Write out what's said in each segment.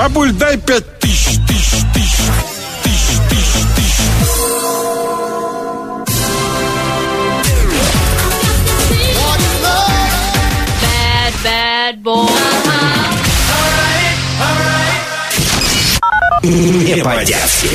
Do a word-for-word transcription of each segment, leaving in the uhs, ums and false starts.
Бабуль, дай пять тысяч, тысяч, тысяч, тысяч, тысяч, тысяч. Bad, bad boy. Не по-детски.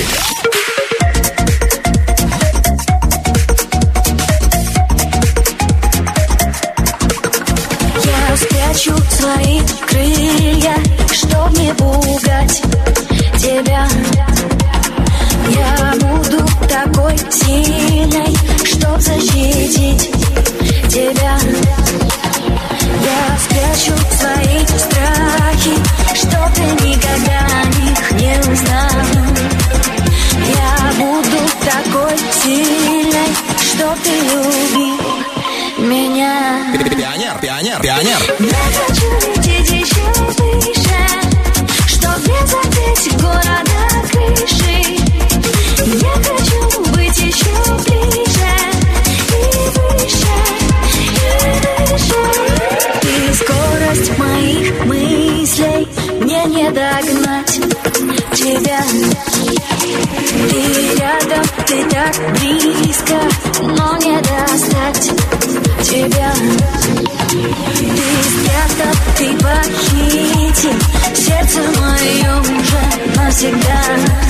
Я спрячу свои крылья, чтоб не пугать тебя. Я буду такой сильной, чтоб защитить тебя. Я спрячу свои страхи, чтоб ты никогда о них не узнал. Я буду такой сильной, чтоб ты любил меня. Пионер, пионер, пионер. Я хочу лететь еще выше, чтоб не задеть города крыши. Я хочу быть еще ближе и выше, и выше. И скорость моих мыслей мне не догнать тебя. Ты рядом, ты так близко, но не достать тебя. Ты спрятал, ты похитил сердце мое уже навсегда.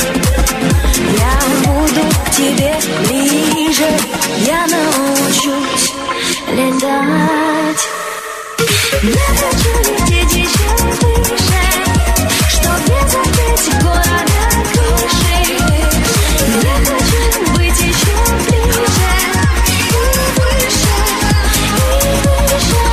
Я буду к тебе ближе, я научусь летать. Я хочу лететь еще выше, чтоб не задеть города крыши. Я хочу быть еще ближе и выше, и выше.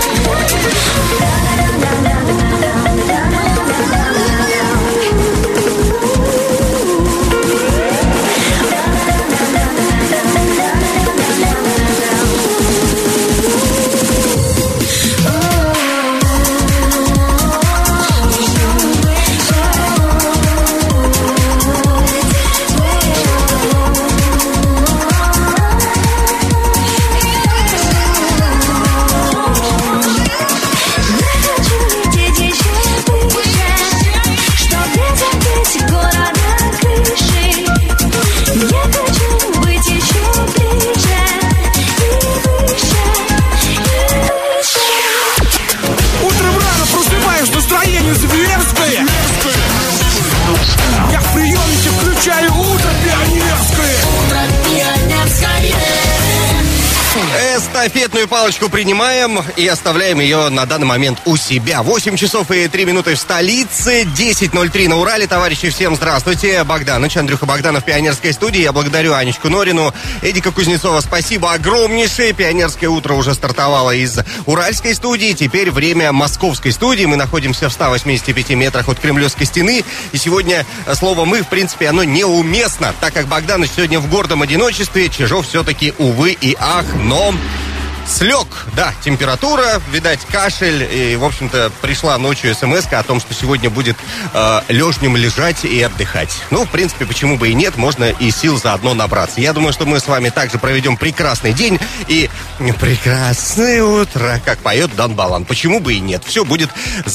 Эстафетную палочку принимаем и оставляем ее на данный момент у себя. восемь часов и три минуты в столице, десять ноль три на Урале. Товарищи, всем здравствуйте. Богданыч, Андрюха Богданов в Пионерской студии. Я благодарю Анечку Норину, Эдика Кузнецова. Спасибо огромнейшее. Пионерское утро уже стартовало из Уральской студии. Теперь время Московской студии. Мы находимся в ста восьмидесяти пяти метрах от Кремлевской стены. И сегодня слово «мы», в принципе, оно неуместно, так как Богданыч сегодня в гордом одиночестве. Чижов все-таки, увы и ах, но... слег, да, температура, видать, кашель, и, в общем-то, пришла ночью смс-ка о том, что сегодня будет э, лежнем лежать и отдыхать. Ну, в принципе, почему бы и нет, можно и сил заодно набраться. Я думаю, что мы с вами также проведем прекрасный день и прекрасное утро, как поет Дан Балан. Почему бы и нет, все будет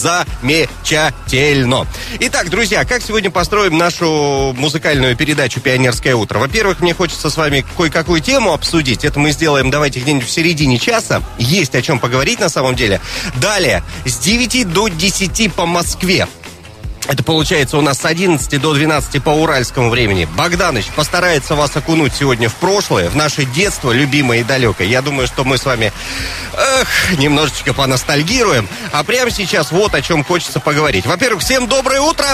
замечательно. Итак, друзья, как сегодня построим нашу музыкальную передачу «Пионерское утро»? Во-первых, мне хочется с вами кое-какую тему обсудить. Это мы сделаем, давайте, где-нибудь в середине часа. Есть о чем поговорить на самом деле. Далее, с девяти до десяти по Москве. Это получается у нас с одиннадцати до двенадцати по уральскому времени. Богданыч постарается вас окунуть сегодня в прошлое, в наше детство, любимое и далекое. Я думаю, что мы с вами эх, немножечко поностальгируем. А прямо сейчас вот о чем хочется поговорить. Во-первых, всем доброе утро!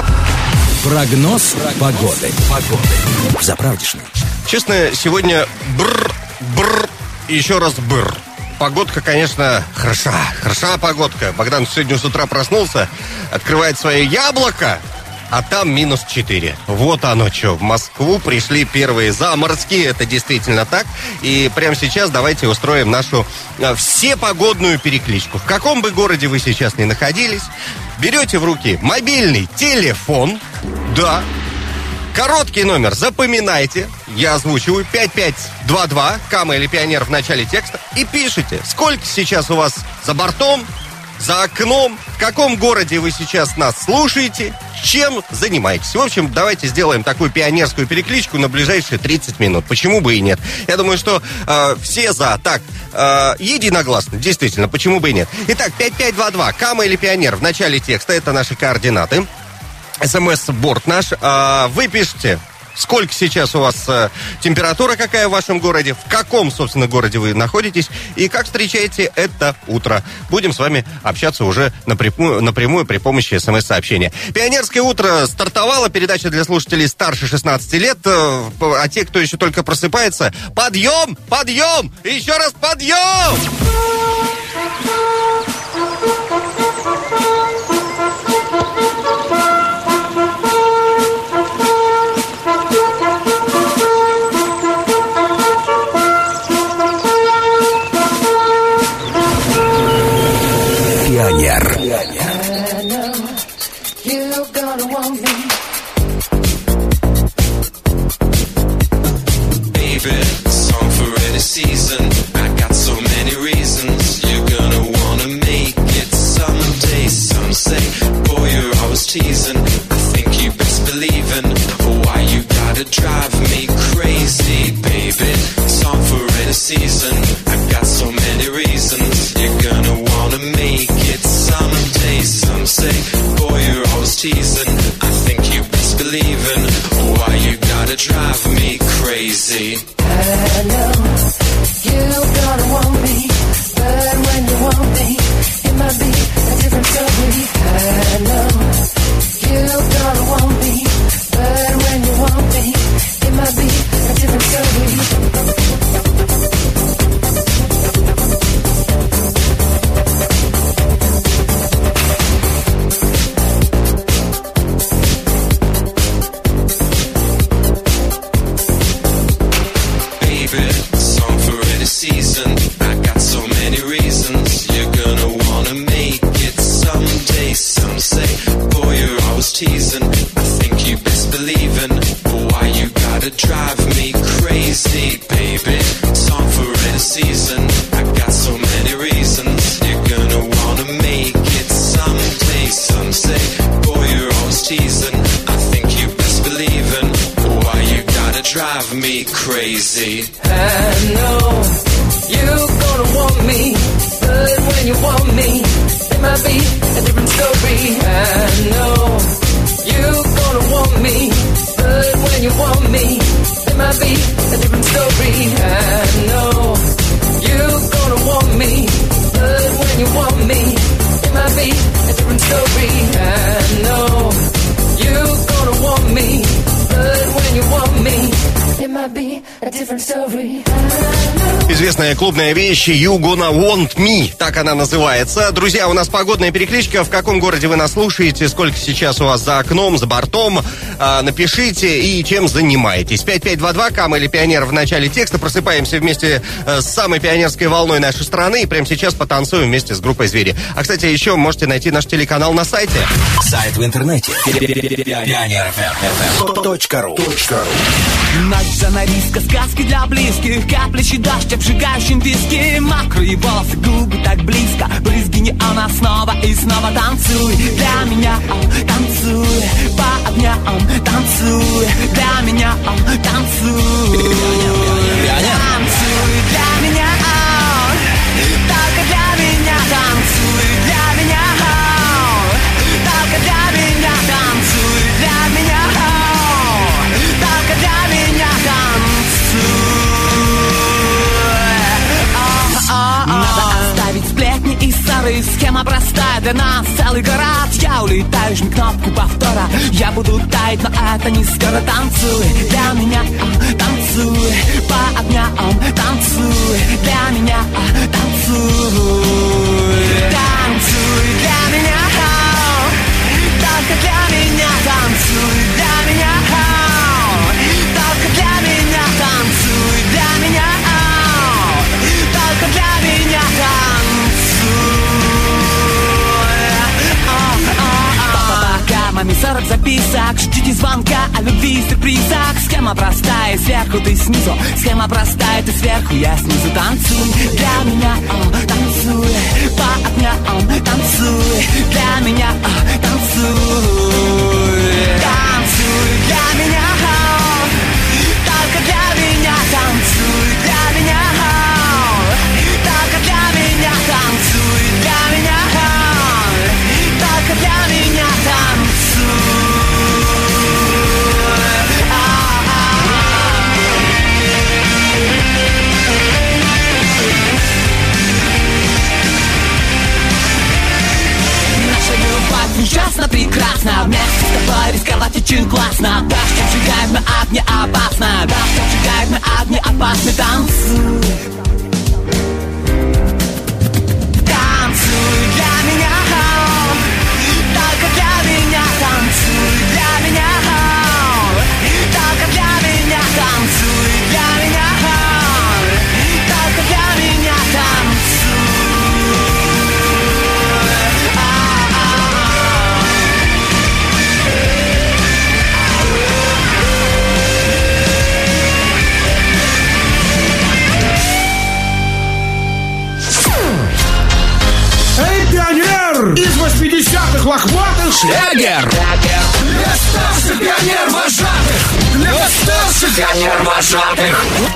Прогноз погоды. Погоды. Заправдишный. Честно, сегодня бррр, бррр, и еще раз бррр. Погодка, конечно, хороша. Хороша погодка. Богдан сегодня с утра проснулся, открывает свое яблоко, а там минус четыре. Вот оно что. В Москву пришли первые заморозки. Это действительно так. И прямо сейчас давайте устроим нашу э, всепогодную перекличку. В каком бы городе вы сейчас ни находились, берете в руки мобильный телефон. Да. Короткий номер запоминайте. Я озвучиваю пять пять два два, Кама или Пионер в начале текста. И пишите, сколько сейчас у вас за бортом, за окном, в каком городе вы сейчас нас слушаете, чем занимаетесь. В общем, давайте сделаем такую пионерскую перекличку на ближайшие тридцать минут. Почему бы и нет? Я думаю, что э, все за. Так, э, единогласно, действительно, почему бы и нет. Итак, пять пять два два, Кама или Пионер. В начале текста это наши координаты. СМС-борт наш. Э, вы пишите, сколько сейчас у вас э, температура, какая в вашем городе, в каком, собственно, городе вы находитесь и как встречаете это утро. Будем с вами общаться уже напрямую, напрямую при помощи смс-сообщения. Пионерское утро стартовало, передача для слушателей старше шестнадцати лет, э, а те, кто еще только просыпается, подъем, подъем, и еще раз подъем! Пионер. Baby, song for any season. I got so many reasons. You're gonna wanna make it someday. Some say, boy, you're always teasing. I think you best believe in. Why you gotta drive me crazy, baby? Song for any season. I got so many reasons. You're gonna wanna make it someday. Some say, boy, you're always teasing. I think you best believe in. Why you gotta drive me crazy? I know you're gonna want me, but when you want me, it might be a different story. I know you're gonna want me, but when you want me, it might be a different story. Season. I got so many reasons. You're gonna wanna make it someday. Some say, boy, you're always teasing. I think you best believe in. Why you gotta drive me crazy, baby? Song for any season. I got so many reasons. You're gonna wanna make it someday. Some say, boy, you're always teasing. I think you best believe in. Why you gotta drive me crazy? I know you're gonna want me, but when you want me, it might be a different story. I know you're gonna want me, but when you want me, it might be a different story. I know you're gonna want me, but when you want me, it might be a different story. I know you're gonna want me, but when you want me, it might be a different story. Известная клубная вещь You Gonna Want Me, так она называется. Друзья, у нас погодная перекличка. В каком городе вы нас слушаете, сколько сейчас у вас за окном, за бортом, а, напишите и чем занимаетесь. пять пять два два, Кама или Пионер в начале текста. Просыпаемся вместе с самой пионерской волной нашей страны и прямо сейчас потанцуем вместе с группой «Звери». А, кстати, еще можете найти наш телеканал на сайте. Сайт в интернете. Пионер эф эм точка ру. Ночь занавеска, сказки для близких, каплющий дождь, обжигающим виски. Мокрые волосы, губы так близко, брызги неона снова и снова. Танцуй для меня, танцуй по огням, танцуй для меня, танцуй. Танцуй для меня, только для меня. Танцуй для меня, только для меня. Танцуй для меня, только для меня. Надо оставить сплетни и ссоры. Схема простая для нас, целый город. Я улетаю, жми кнопку повтора. Я буду таять, но это не скоро. Танцуй для меня, танцуй по огням. Танцуй для меня, танцуй. Танцуй для меня, только для меня. Танцуй для меня, только для меня. Танцуй для меня, только для меня. Танцуй. Маме сорок записок, ждите звонка о любви, сюрпризах. Схема простая, сверху ты снизу. Схема простая, ты сверху, я снизу. Танцуй для меня, танцуй по огням. Танцуй ясно, прекрасно. Вместе с тобой рисковать очень классно. Дождем сжигает на огне опасно. Дождем сжигает на огне опасно. Танцуй. Танцуй для меня, только для меня. Танцуй для меня, только для меня. Танцуй для меня, только для меня. Танцуй. Эй, пионер! Из восьмидесятых лохматых Шлягер! Для старших пионер-вожатых! Для старших пионер-вожатых!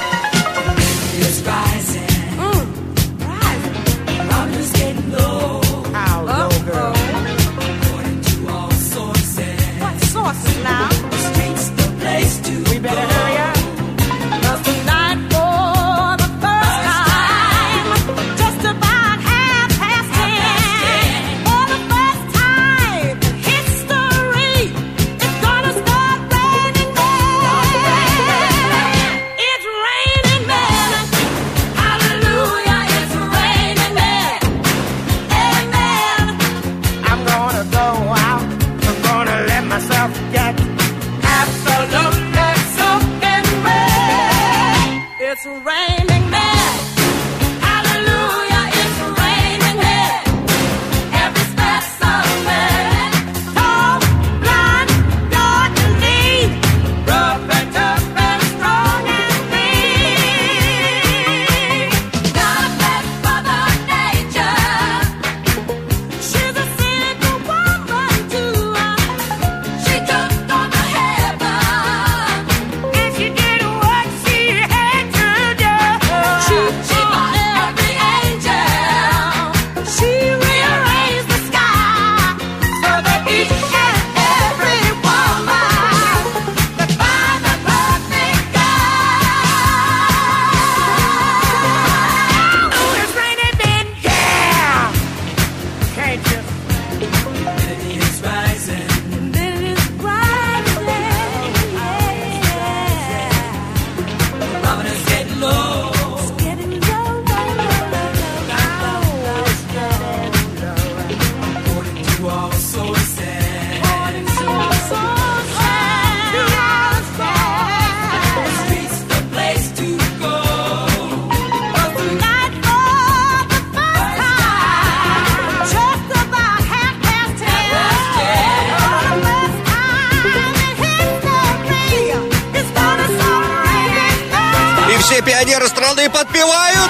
Все пионеры страны подпевают.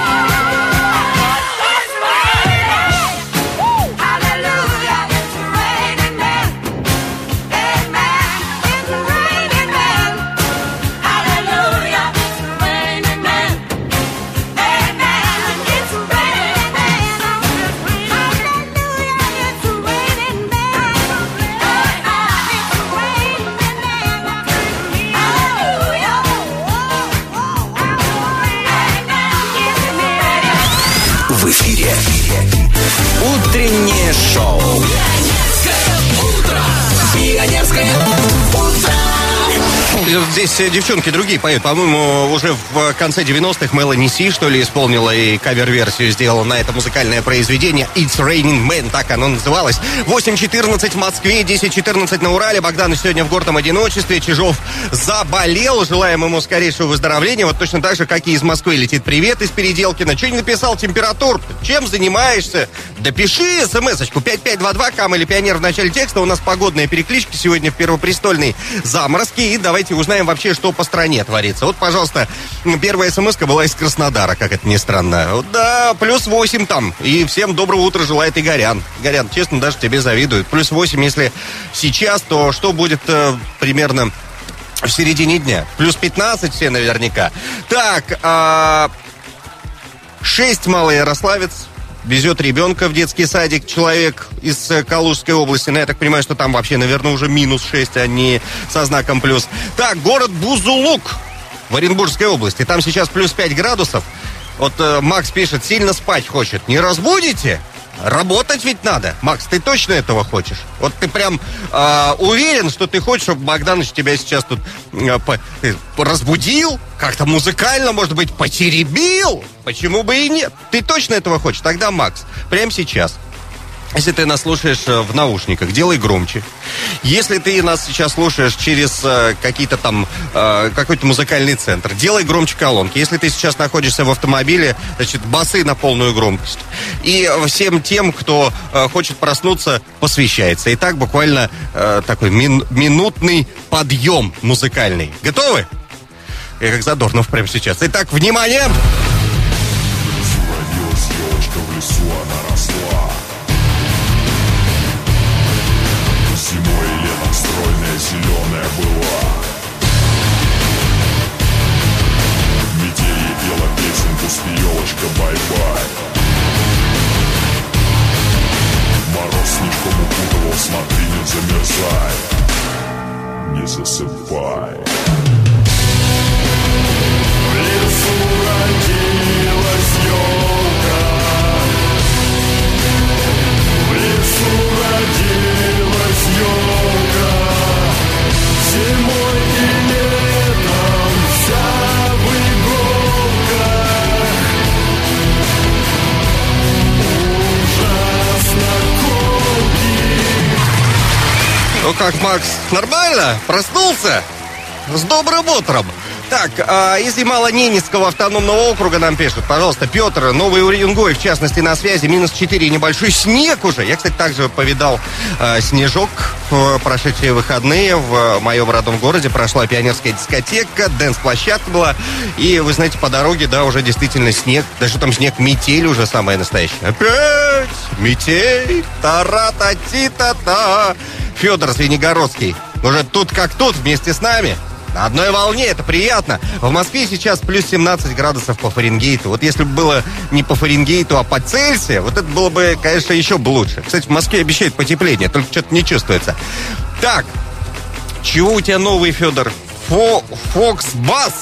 В эфире утреннее шоу. Пионерское утро. Здесь девчонки другие поют. По-моему, уже в конце девяностых Мелани Си, что ли, исполнила и кавер-версию сделала на это музыкальное произведение It's Raining Man, так оно называлось. восемь четырнадцать в Москве, десять четырнадцать на Урале. Богдан сегодня в гордом одиночестве. Чижов заболел. Желаем ему скорейшего выздоровления. Вот точно так же, как и из Москвы летит привет из Переделкина. Что не написал температур? Чем занимаешься? Да пиши смс-очку пять пять два два, кам или пионер в начале текста. У нас погодные переклички сегодня в Первопрестольной заморозки. И давайте узнаем вообще, что по стране творится. Вот, пожалуйста, первая смс-ка была из Краснодара, как это ни странно. Да, плюс восемь там. И всем доброго утра желает Игорян. Игорян, честно, даже тебе завидуют. Плюс восемь, если сейчас, то что будет э, примерно в середине дня? Плюс пятнадцать все наверняка. Так, э, шесть малоярославец. Везет ребенка в детский садик человек из Калужской области. Но я так понимаю, что там вообще, наверное, уже минус шесть, а не со знаком плюс. Так, город Бузулук в Оренбургской области. Там сейчас плюс пять градусов. Вот э, Макс пишет, сильно спать хочет. Не разбудите? Работать ведь надо. Макс, ты точно этого хочешь? Вот ты прям э, уверен, что ты хочешь, чтобы Богданович тебя сейчас тут э, по, э, разбудил? Как-то музыкально, может быть, потеребил? Почему бы и нет? Ты точно этого хочешь? Тогда, Макс, прямо сейчас. Если ты нас слушаешь в наушниках, делай громче. Если ты нас сейчас слушаешь через э, какие-то там, э, какой-то музыкальный центр, делай громче колонки. Если ты сейчас находишься в автомобиле, значит, басы на полную громкость. И всем тем, кто э, хочет проснуться, посвящается. Итак, буквально э, такой мин- минутный подъем музыкальный. Готовы? Я как Задорнов прямо сейчас. Итак, внимание! Родилась девочка в лесу, она росла. Зимой и летом стройная, зеленая была. Метель ей пела песенку, спелочка, бай-бай. Мороз снежком укутывал, смотри, не замерзай, не засыпай. В лесу родилась елка, в лесу родилась елка, зимой и летом вся в иголках. Ужасно колкий. Ну как, Макс, нормально? Проснулся? С добрым утром. Так, а, из Ямало-Ненецкого автономного округа нам пишут, пожалуйста, Петр, Новый Уренгой, в частности, на связи, минус четыре, небольшой снег уже. Я, кстати, также повидал а, снежок в прошедшие выходные. В моем родном городе прошла пионерская дискотека, дэнс-площадка была. И, вы знаете, по дороге, да, уже действительно снег, даже там снег, метель уже самая настоящая. Опять метель, та-ра-та-ти-та-та. Федор Звенигородский уже тут как тут вместе с нами. На одной волне, это приятно. В Москве сейчас плюс семнадцать градусов по Фаренгейту. Вот если бы было не по Фаренгейту, а по Цельсию, вот это было бы, конечно, еще бы лучше. Кстати, в Москве обещают потепление, только что-то не чувствуется. Так, чего у тебя новый, Федор? Фо- Фокс-бас?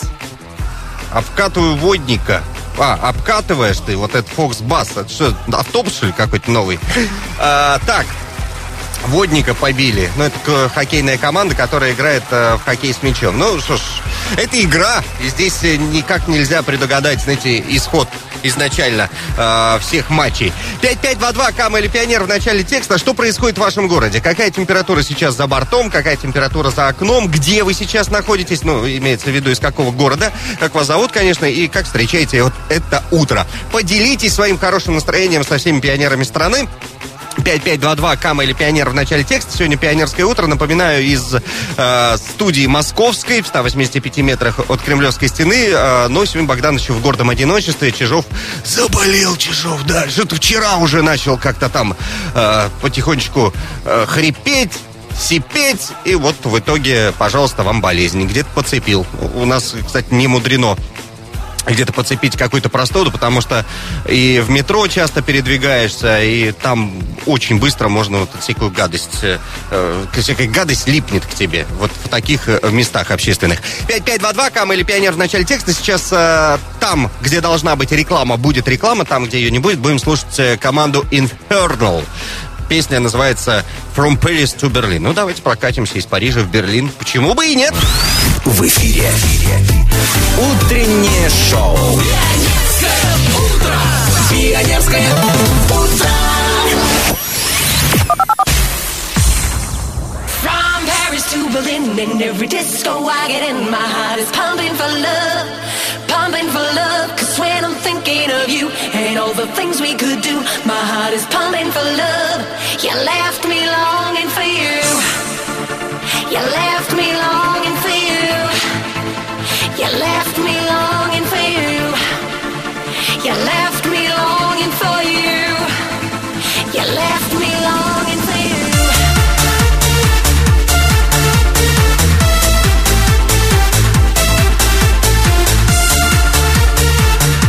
Обкатываю водника. А, обкатываешь ты вот этот Фокс-бас. Это что, автобус, что ли, какой-то новый? А, так. Водника побили. Ну, это хоккейная команда, которая играет э, в хоккей с мячом. Ну, что ж, это игра. И здесь никак нельзя предугадать, знаете, исход изначально э, всех матчей. пять пять два два, Кама или Пионер в начале текста. Что происходит в вашем городе? Какая температура сейчас за бортом? Какая температура за окном? Где вы сейчас находитесь? Ну, имеется в виду, из какого города? Как вас зовут, конечно, и как встречаете вот это утро. Поделитесь своим хорошим настроением со всеми пионерами страны. пять пять два два, Кама или Пионер в начале текста. Сегодня пионерское утро. Напоминаю, из э, студии Московской в ста восьмидесяти пяти метрах от Кремлевской стены. Э, но сегодня Богданович в гордом одиночестве. Чижов заболел, Чижов, да. Что-то вчера уже начал как-то там э, потихонечку э, хрипеть, сипеть. И вот в итоге, пожалуйста, вам болезнь. Где-то подцепил. У нас, кстати, не мудрено где-то подцепить какую-то простуду, потому что и в метро часто передвигаешься, и там очень быстро можно вот всякую гадость, э, всякая гадость липнет к тебе, вот в таких э, местах общественных. пять пять два два, Кама или Пионер в начале текста. Сейчас э, там, где должна быть реклама, будет реклама, там, где ее не будет, будем слушать э, команду Infernal. Песня называется «From Paris to Berlin». Ну, давайте прокатимся из Парижа в Берлин. Почему бы и нет? В эфире утреннее шоу. Пионерское утро. Пионерское утро. From Paris to Berlin, in every disco I get in, my heart is pumping for love, pumping for love. Cause when I'm thinking of you and all the things we could do, my heart is pumping for love. You left me longing for you. You left me longing for you. You left me longing for you. You left me longing for you. You left me longing for you.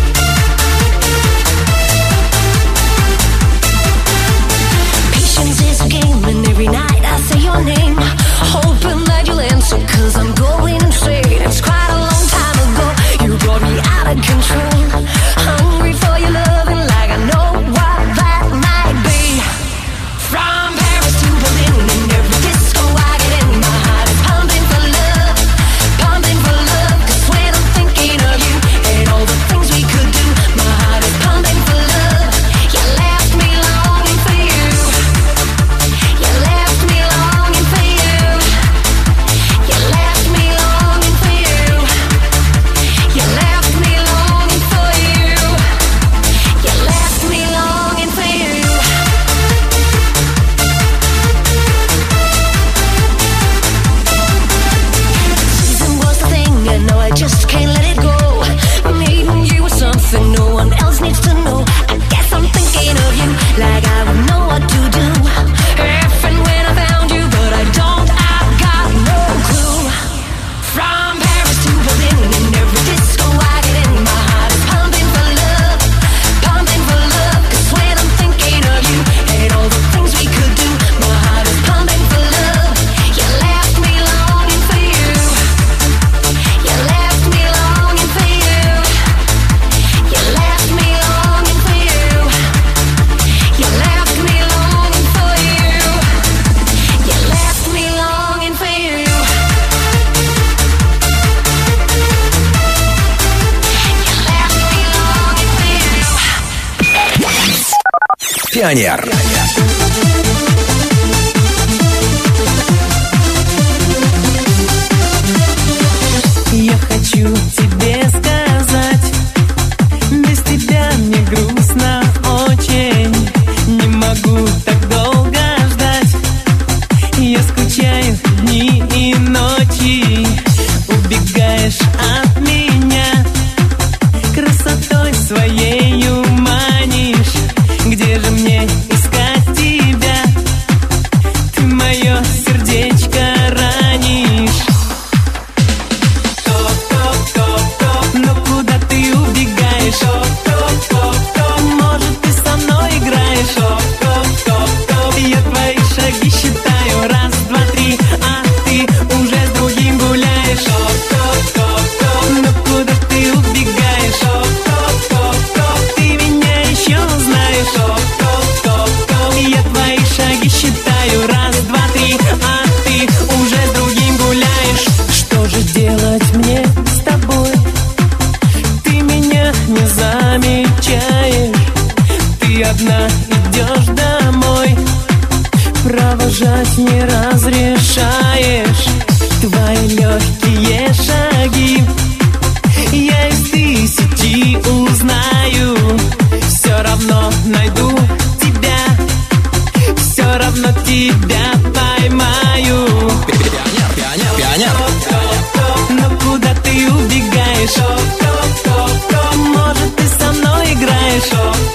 Patience is Пионер. Я хочу тебе сказать, без тебя мне грустно очень. Не могу так долго ждать, я скучаю дни и ночи. Убегаешь от меня, красотой своею манишь. Где же мне искать тебя? Ты мое сердечко ранишь. Но куда ты убегаешь? Может, ты со мной играешь? Я твои шаги считаю. Раз, два, три, а ты уже с другим гуляешь. Но куда ты убегаешь? Ты меня еще знаешь. Я твои шаги считаю. Раз, два, три, а ты уже с другим гуляешь. Что же делать мне с тобой? Ты меня не замечаешь. Ты одна идешь домой, провожать не разрешаешь. Твои легкие шаги я из тысячи узнаю. Все равно найду тебя, все равно тебя поймаю. Пионер, пионер, пионер. Но куда ты убегаешь? Может, ты со мной играешь?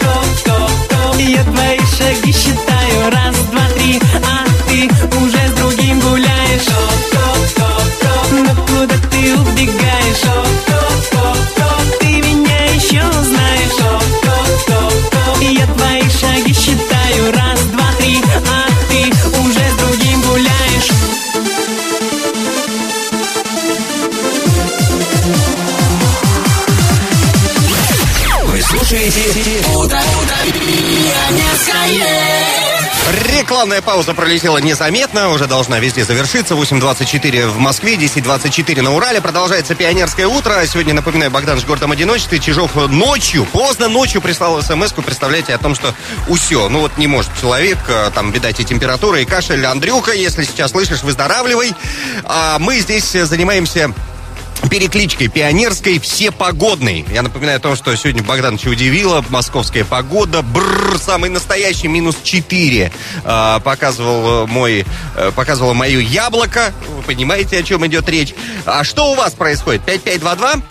Я твои шаги считаю. Раз, два, три, а ты уже с другим гуляешь. Но куда ты убегаешь? Ты меня еще знаешь. Я твои шаги считаю. Раз, два, три, а ты уже с другим гуляешь. Вы слушаете «Утро, утро, пионерское». Рекламная пауза пролетела незаметно, уже должна везде завершиться. восемь двадцать четыре в Москве, десять двадцать четыре на Урале. Продолжается пионерское утро. Сегодня, напоминаю, Богдан в гордом одиночестве. Чижов ночью, поздно ночью прислал смс-ку, представляете, о том, что усё. Ну вот не может человек, там, видать, и температура, и кашель. Андрюха, если сейчас слышишь, выздоравливай. А мы здесь занимаемся перекличкой пионерской всепогодной. Я напоминаю о том, что сегодня Богдановича удивила московская погода. Бррр, самый настоящий минус четыре. А, показывал мой, показывало мое яблоко. Вы понимаете, о чем идет речь. А что у вас происходит? пять пять два два?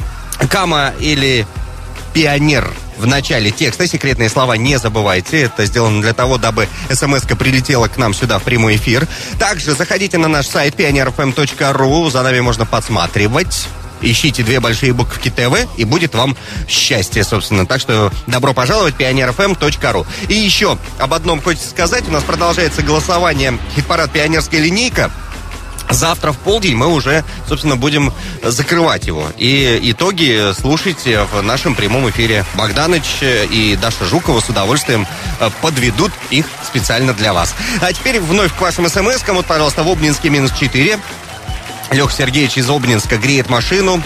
Кама или пионер? В начале текста секретные слова не забывайте. Это сделано для того, дабы смс-ка прилетела к нам сюда в прямой эфир. Также заходите на наш сайт пионер эф эм точка ру. За нами можно подсматривать. Ищите две большие буковки ТВ, и будет вам счастье, собственно. Так что добро пожаловать, пионер эф эм точка ру. И еще об одном хочется сказать. У нас продолжается голосование «Хит-парад Пионерская линейка». Завтра в полдень мы уже, собственно, будем закрывать его. И итоги слушайте в нашем прямом эфире. Богданыч и Даша Жукова с удовольствием подведут их специально для вас. А теперь вновь к вашим смс-кам. Вот, пожалуйста, в Обнинске минус четыре. Леха Сергеевич из Обнинска греет машину.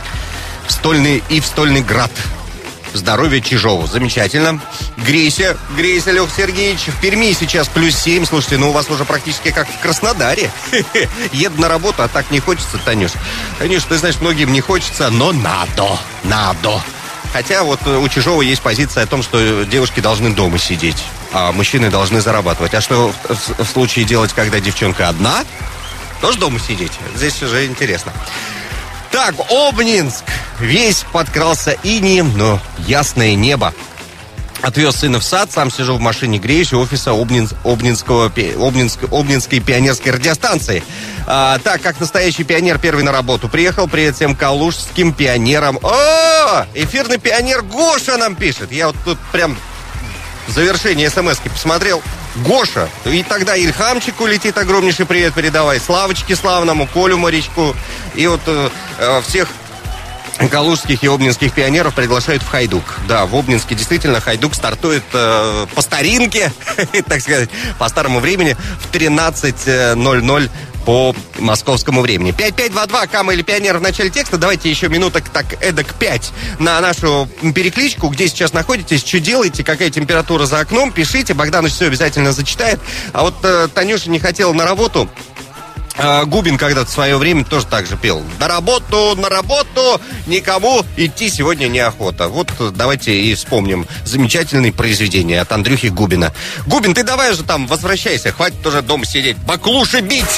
В Стольный и в Стольный Град. Здоровья Чижову. Замечательно. Грейся, грейся, Леха Сергеевич. В Перми сейчас плюс семь. Слушайте, ну у вас уже практически как в Краснодаре. Еду на работу, а так не хочется, Танюш. Конечно, ты знаешь, многим не хочется, но надо, надо. Хотя вот у Чижова есть позиция о том, что девушки должны дома сидеть, а мужчины должны зарабатывать. А что в, в, в случае делать, когда девчонка одна? Тоже дома сидеть. Здесь уже интересно. Так, Обнинск. Весь подкрался инеем, но ясное небо. Отвез сына в сад, сам сижу в машине, греюсь у офиса Обнинс, Обнинского, Обнинск, Обнинской пионерской радиостанции. А, так, как настоящий пионер, первый на работу приехал, привет всем калужским пионерам. О, эфирный пионер Гоша нам пишет. Я вот тут прям в завершении смс-ки посмотрел. Гоша. И тогда Ильхамчику летит огромнейший привет передавай. Славочке славному, Колю Морячку. И вот э, всех калужских и обнинских пионеров приглашают в Хайдук. Да, в Обнинске действительно Хайдук стартует э, по старинке, так сказать, по старому времени в тринадцать ноль ноль по московскому времени. пять пять два два, Кама или Пионер в начале текста. Давайте еще минуток так эдак пять на нашу перекличку. Где сейчас находитесь, что делаете, какая температура за окном, пишите. Богдан все обязательно зачитает. А вот э, Танюша не хотела на работу. А, Губин когда-то в свое время тоже так же пел. На работу, на работу, никому идти сегодня неохота. Вот давайте и вспомним замечательные произведения от Андрюхи Губина. Губин, ты давай же там возвращайся, хватит уже дома сидеть, баклуши бить!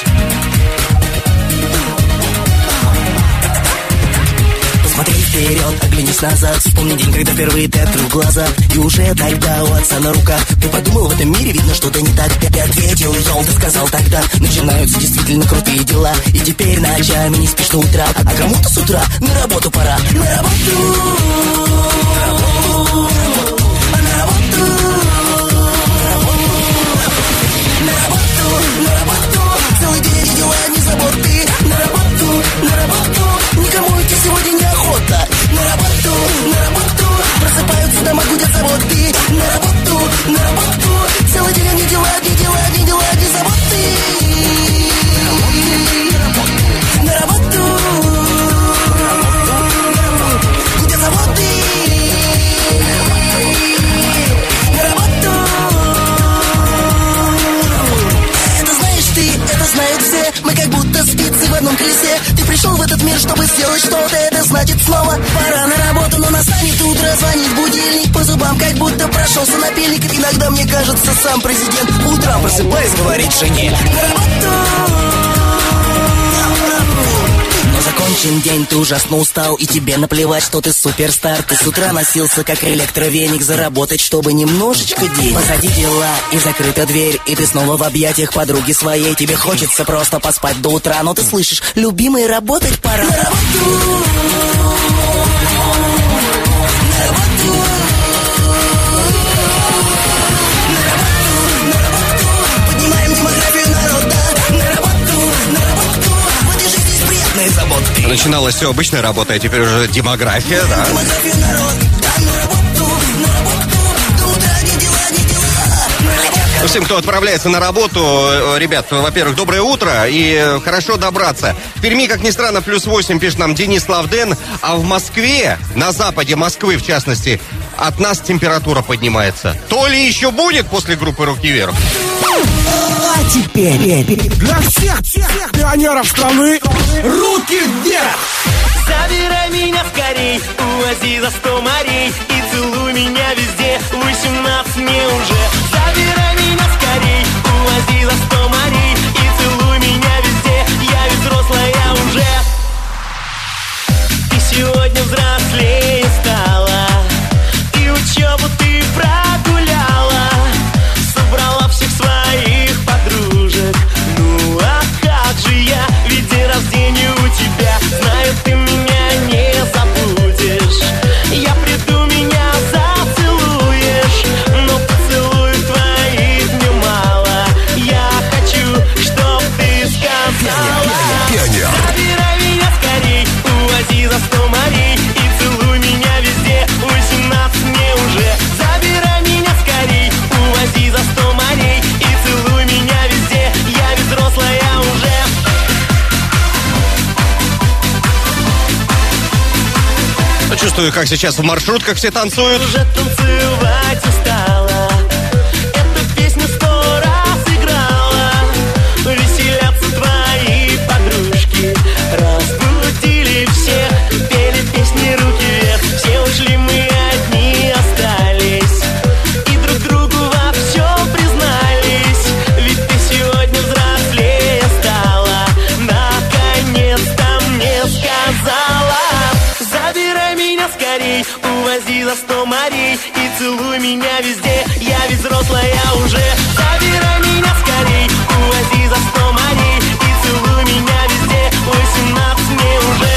Смотри вперед, оглянись назад. Вспомни день, когда впервые ты открыл глаза. И уже тогда у отца на руках ты подумал, в этом мире видно что-то не так. Ты ответил, йол, ты сказал тогда. Начинаются действительно крутые дела. И теперь ночами не спишь до утра. А кому-то с утра на работу пора. На работу, на работу, на работу, на работу, на работу. Целый день дела, не заботы. На работу, на работу. Никому идти сегодня неохота. На работу, на работу. Просыпаются дома, гудят заводы. На работу, на работу. Целый день не дела, не дела, не дела, не заботы. На работу, гудят заводы. На работу. Это знаешь ты, это знают все. Мы как будто спицы в одном колесе. Ты пришел в этот мир, чтобы сделать что-то. Это значит снова пора на работу. Но настанет утро, звонит будильник по зубам, как будто прошелся напильник. Иногда мне кажется, сам президент утром просыпаясь говорит жене: на работу. Но закончен день, ты ужасно устал. И тебе наплевать, что ты суперстар. Ты с утра носился, как электровеник. Заработать, чтобы немножечко денег. Позади дела и закрыта дверь. И ты снова в объятиях подруги своей. Тебе хочется просто поспать до утра. Но ты слышишь: любимый, работать пора. На работу. На работу. На работу. На работу. Поднимаем демографию народа. На работу. На работу. Вот и жизнь здесь приятные заботы. Начиналась все обычная работа, а теперь уже демография, да? Демографию народа. На работу. На работу. До утра не дела, не дела. Всем, кто отправляется на работу, ребят, во-первых, доброе утро и хорошо добраться. В Перми, как ни странно, плюс восемь, пишет нам Денис Лавден, а в Москве, на западе Москвы в частности, от нас температура поднимается. То ли еще будет после группы «Руки вверх». А теперь для всех, всех пионеров страны руки вверх! Забирай меня скорей, увози за сто морей и целуй меня везде, восемнадцать мне уже. Забирай меня скорей, увози за сто морей и целуй меня везде, я ведь взрослая уже. Ты сегодня взрослее стала, и учебу ты прогуляла, собрала всех своих подружек. Ну а как же я, ведь день рождения у тебя, знаю, ты меня не забудешь. Я приду, меня зацелуешь, но поцелуев твоих мне мало. Я хочу, чтоб ты сказала: забирай меня скорей, увози за сто морей и целуй меня везде, восемнадцать мне уже. Забирай меня скорей, увози за сто морей и целуй меня везде, я ведь взрослая уже. Чувствую, как сейчас в маршрутках все танцуют. Уже танцевать устала, эту песню сто раз играла. Веселятся твои подружки, разбудили всех, пели песни руки вверх. Все ушли, мы одни остались, и друг другу во всем признались. Ведь ты сегодня взрослее стала, наконец-то мне сказала: забирай меня скорей, увози за сто морей и целуй меня везде, я ведь взрослая уже. Забирай меня скорей, увози за сто морей и целуй меня везде, восемнадцать мне уже.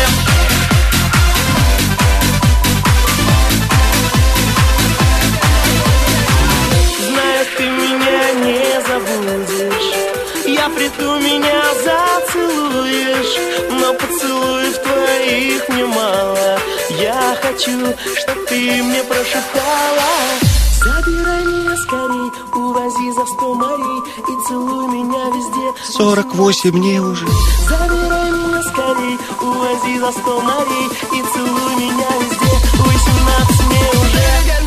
Знаю, ты меня не забудешь, я приду, меня зацелуешь, но поцелуев твоих мне мало. Я хочу, чтоб ты мне прошептала: забирай меня скорей, увози за сто морей и целуй меня везде, сорок восемь мне уже. Забирай меня скорей, увози за сто морей и целуй меня везде. восемнадцать мне уже.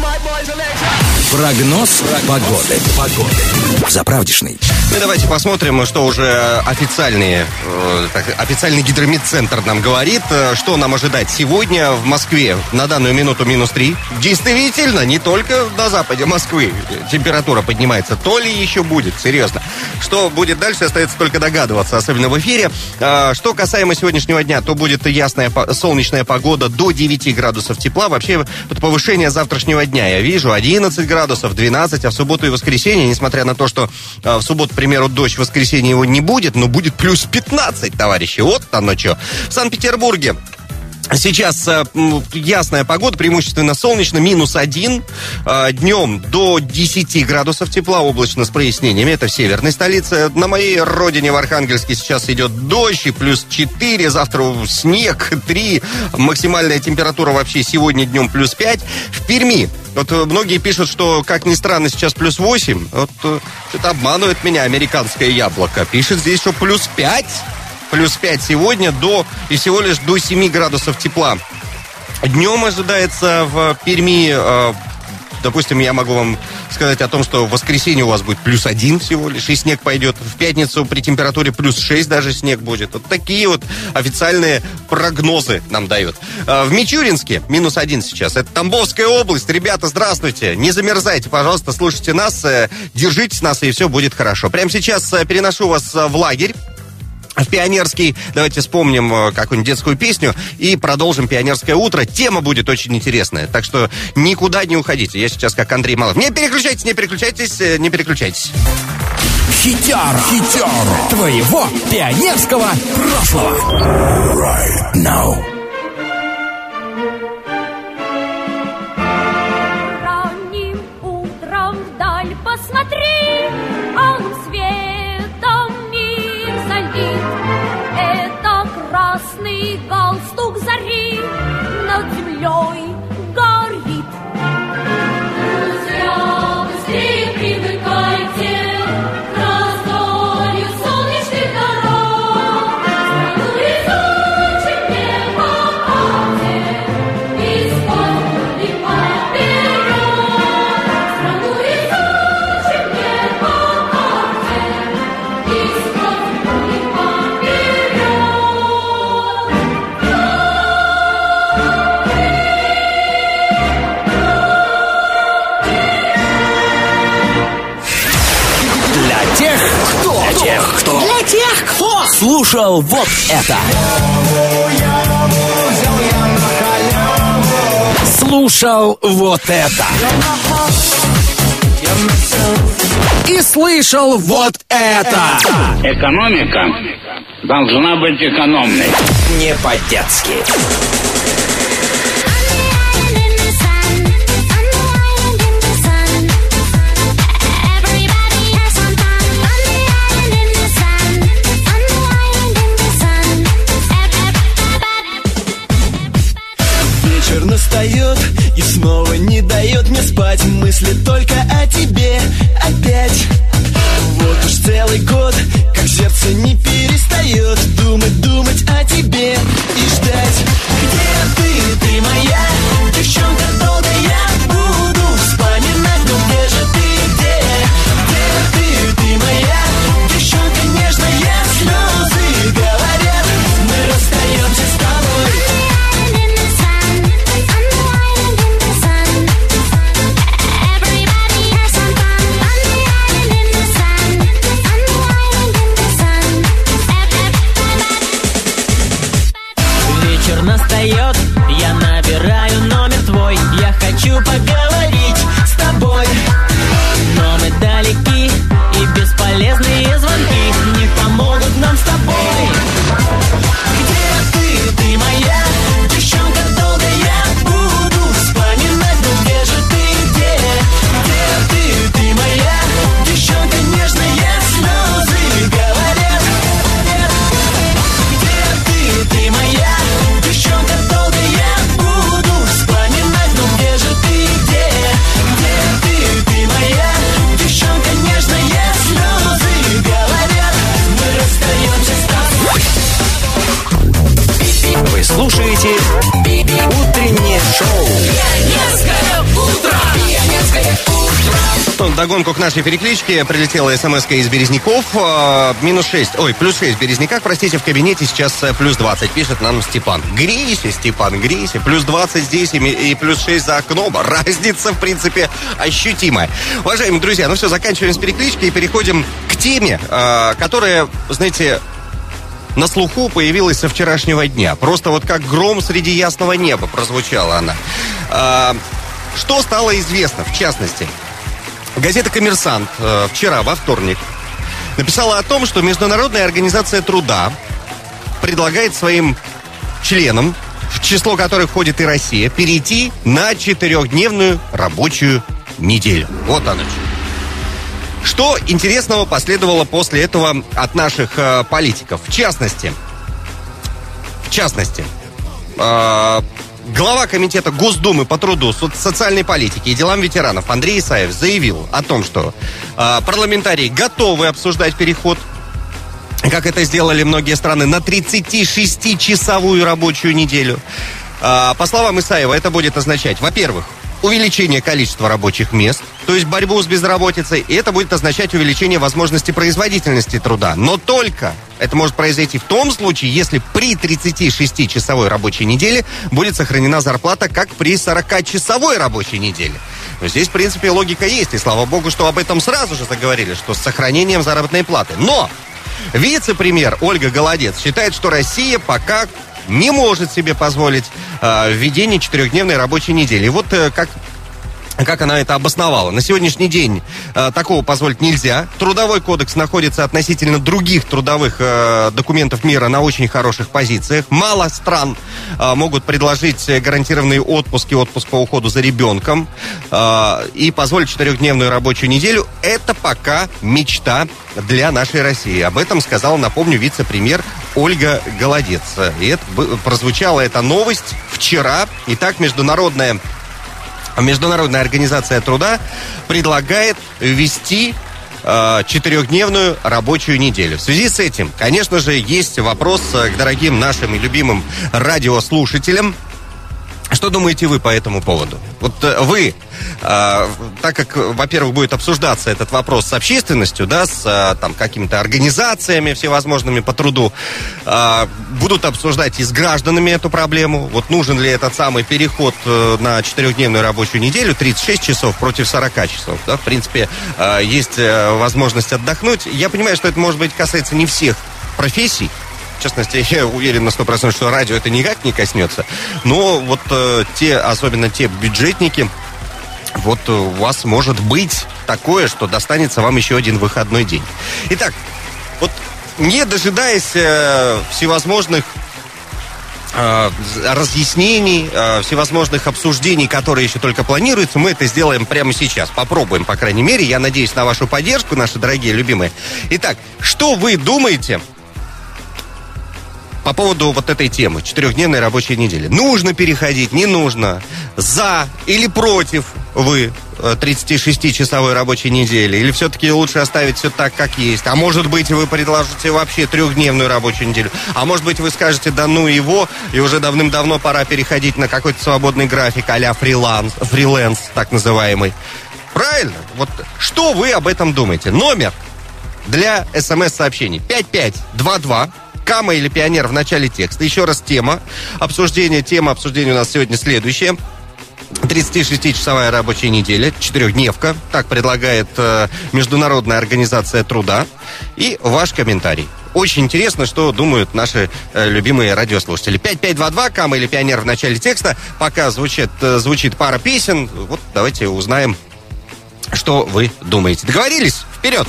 Прогноз погоды. Погоды. Заправдишный. Ну, давайте посмотрим, что уже официальный, э, так, официальный гидрометцентр нам говорит, э, что нам ожидать сегодня в Москве. На данную минуту минус три. Действительно, не только на западе Москвы температура поднимается, то ли еще будет, серьезно. Что будет дальше, остается только догадываться, особенно в эфире. Э, что касаемо сегодняшнего дня, то будет ясная солнечная погода до девяти градусов тепла. Вообще, вот повышение завтрашнего дня я вижу, одиннадцать градусов, двенадцать, а в субботу и воскресенье, несмотря на то, что э, в субботу, к примеру, дождь, в воскресенье его не будет, но будет плюс пятнадцать, товарищи. Вот оно что. В Санкт-Петербурге сейчас э, ясная погода, преимущественно солнечно, минус один. Э, днем до десяти градусов тепла, облачно с прояснениями. Это в северной столице. На моей родине, в Архангельске, сейчас идет дождь, и плюс четыре. Завтра снег, три. Максимальная температура вообще сегодня днем плюс пять. В Перми. Вот многие пишут, что, как ни странно, сейчас плюс восемь. Вот это обманывает меня американское яблоко. Пишет здесь, что плюс пять. Плюс пять сегодня до и всего лишь до семи градусов тепла. Днем ожидается в Перми, э, допустим, я могу вам сказать о том, что в воскресенье у вас будет плюс один всего лишь, и снег пойдет. В пятницу при температуре плюс шесть даже снег будет. Вот такие вот официальные прогнозы нам дают. Э, в Мичуринске минус один сейчас. Это Тамбовская область. Ребята, здравствуйте. Не замерзайте, пожалуйста, слушайте нас, э, держитесь нас, и все будет хорошо. Прямо сейчас э, переношу вас э, в лагерь. В Пионерский. Давайте вспомним какую-нибудь детскую песню и продолжим Пионерское утро. Тема будет очень интересная, так что никуда не уходите. Я сейчас как Андрей Малов. Не переключайтесь, не переключайтесь, не переключайтесь. Хитяра, хитяра твоего пионерского прошлого. Right now. Ранним утром вдаль посмотри, алым светом мир залит. Это красный галстук зари над землей горит. Друзья, быстрее привыкайте к раздолью солнечных дорог. Страну изучим не по карте, исполнили поперед. Страну изучим не по карте, исполнили поперед. Для тех, кто... Для тех, кто... Для тех, кто... Слушал вот это. Слушал вот это. И слышал вот это. Экономика должна быть экономной. Не по-детски. Вечер настает и снова не дает мне спать. Мысли только о тебе опять. Вот уж целый год, как сердце не перестает думать, думать о тебе и ждать. Где вдогонку к нашей перекличке прилетела смс-ка из Березняков. Э, минус шесть, ой, плюс шесть в Березняках, простите, в кабинете сейчас э, плюс двадцать, пишет нам Степан. Грейся, Степан, грейся. Плюс двадцать здесь и, и плюс шесть за окном. Разница, в принципе, ощутимая. Уважаемые друзья, ну все, заканчиваем с перекличкой и переходим к теме, э, которая, знаете, на слуху появилась со вчерашнего дня. Просто вот как гром среди ясного неба прозвучала она. Э, что стало известно, в частности? Газета «Коммерсант» э, вчера, во вторник, написала о том, что Международная организация труда предлагает своим членам, в число которых входит и Россия, перейти на четырехдневную рабочую неделю. Вот оно что. Что интересного последовало после этого от наших э, политиков? В частности, в частности, э, глава комитета Госдумы по труду, социальной политике и делам ветеранов Андрей Исаев заявил о том, что э, парламентарии готовы обсуждать переход, как это сделали многие страны, на тридцатишестичасовую рабочую неделю. Э, по словам Исаева, это будет означать, во-первых, увеличение количества рабочих мест, то есть борьбу с безработицей, и это будет означать увеличение возможности производительности труда. Но только это может произойти в том случае, если при тридцатишестичасовой рабочей неделе будет сохранена зарплата, как при сорокачасовой рабочей неделе. Но здесь, в принципе, логика есть, и слава богу, что об этом сразу же заговорили, что с сохранением заработной платы. Но вице-премьер Ольга Голодец считает, что Россия пока не может себе позволить э, введение четырехдневной рабочей недели. И вот э, как, как она это обосновала. На сегодняшний день э, такого позволить нельзя. Трудовой кодекс находится относительно других трудовых э, документов мира на очень хороших позициях. Мало стран э, могут предложить гарантированные отпуски, отпуск по уходу за ребенком э, и позволить четырехдневную рабочую неделю. Это пока мечта для нашей России. Об этом сказала, напомню, вице-премьер Ольга Голодец. И это, прозвучала эта новость вчера. Итак, Международная, Международная организация труда предлагает ввести э, четырехдневную рабочую неделю. В связи с этим, конечно же, есть вопрос к дорогим нашим и любимым радиослушателям. Что думаете вы по этому поводу? Вот вы, э, так как, во-первых, будет обсуждаться этот вопрос с общественностью, да, с э, там, какими-то организациями всевозможными по труду, э, будут обсуждать и с гражданами эту проблему. Вот нужен ли этот самый переход э, на четырехдневную рабочую неделю, тридцать шесть часов против сорока часов. Да? В принципе, э, есть э, возможность отдохнуть. Я понимаю, что это, может быть, касается не всех профессий. В частности, я уверен на сто процентов, что радио это никак не коснется. Но вот э, те, особенно те бюджетники, вот э, у вас может быть такое, что достанется вам еще один выходной день. Итак, вот не дожидаясь э, всевозможных э, разъяснений, э, всевозможных обсуждений, которые еще только планируются, мы это сделаем прямо сейчас. Попробуем, по крайней мере. Я надеюсь на вашу поддержку, наши дорогие, любимые. Итак, что вы думаете по поводу вот этой темы, четырехдневной рабочей недели? Нужно переходить, не нужно? За или против вы тридцатишестичасовой рабочей недели? Или все-таки лучше оставить все так, как есть? А может быть, вы предложите вообще трехдневную рабочую неделю? А может быть, вы скажете, да ну его, и уже давным-давно пора переходить на какой-то свободный график а-ля фриланс, фриланс, так называемый. Правильно? Вот что вы об этом думаете? Номер для смс-сообщений пять пять два два. Кама или Пионер в начале текста. Еще раз тема обсуждения. Тема обсуждения у нас сегодня следующая. тридцатишестичасовая рабочая неделя, четырехдневка. Так предлагает э, Международная организация труда. И ваш комментарий. Очень интересно, что думают наши э, любимые радиослушатели. пять пять два два, Кама или Пионер в начале текста. Пока звучит, э, звучит пара песен. Вот давайте узнаем, что вы думаете. Договорились? Вперед!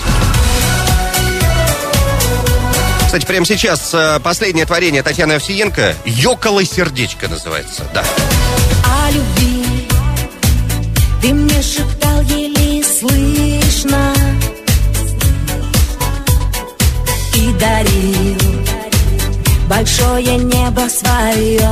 Кстати, прямо сейчас последнее творение Татьяны Овсиенко «Ёкало сердечко» называется. Да. О любви ты мне шептал еле слышно и дарил большое небо свое.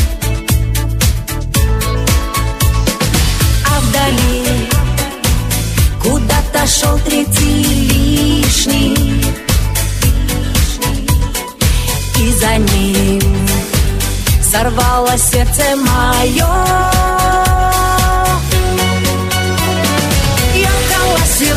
А вдали куда-то шел третий лишний, и за ним сорвалось сердце мое. Ёкало сердечко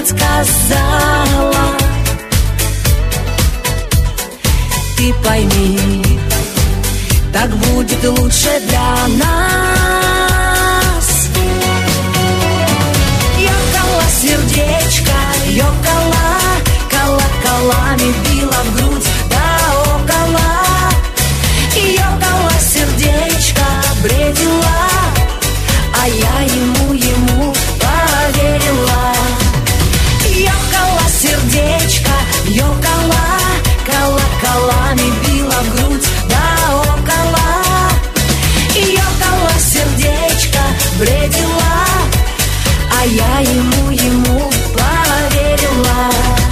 подсказала. Ты пойми, так будет лучше для нас. Ёкало сердечко, ёкало, колоколами била в грудь да около. Ёкало сердечко, бредила, а я ему, ему поверила. Ёкало сердечко, ёкало, колоколами била в грудь да около. Ёкало сердечко, бредила, а я ему, ему поверила.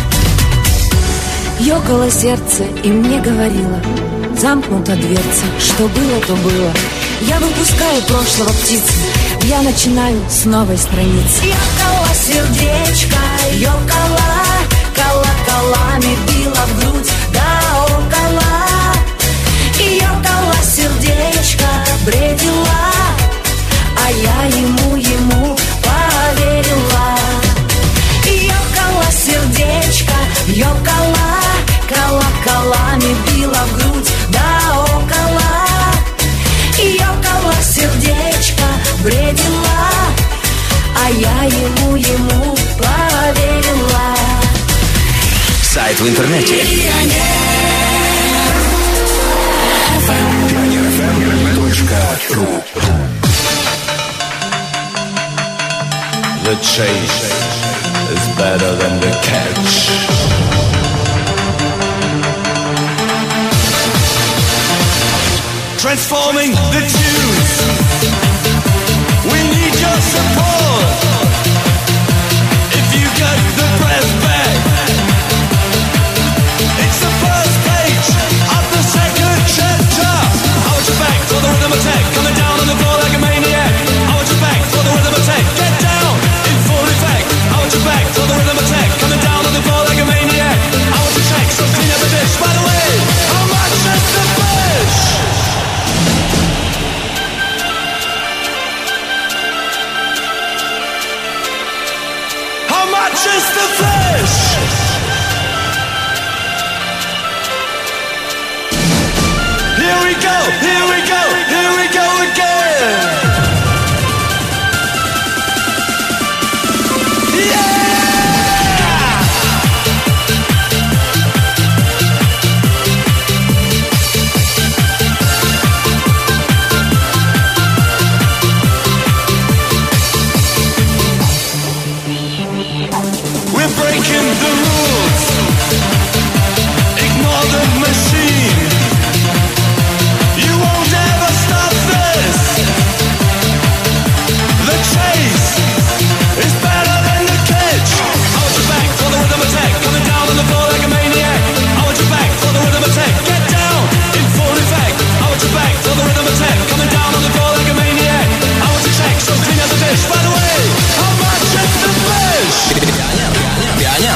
Ёкало сердце и мне говорило: замкнута дверца, что было, то было. Я выпускаю прошлого птицу, я начинаю с новой страницы. Ёкало сердечко, ёкало, колоколами била в грудь да около. Ёкало сердечко, бредила, а я ему, ему поверила. Ёкало сердечко, ёкало, колоколами била в грудь да около. Ёкало сердечко, бредила, а я ему, ему поверила. Сайт в интернете пионер эф эм точка ру. The chase is better than the catch. Transforming the tunes. We need your support. If you got the breath back, it's the first page of the second chapter. I want you back for the rhythm attack, coming down on the floor like a maniac. I want you back for the rhythm attack, get down in full effect. I want you back for the rhythm attack, coming down on the floor like a maniac. I want you check, so clean up the dish. By the way, how much is the fish? How much is the fish? Here we go, here we go, here we go again. Yeah! We're breaking the rules. Ignore the machine. You won't ever stop this. The chase is better than the catch. I want you back for the rhythm attack, coming down on the floor like a maniac. I want you back for the rhythm attack, get down in full effect. I want you back for the rhythm attack, coming down on the floor like a maniac. I want you check, so clean up the dish. By the way, how much is the fish? Пионер, пионер.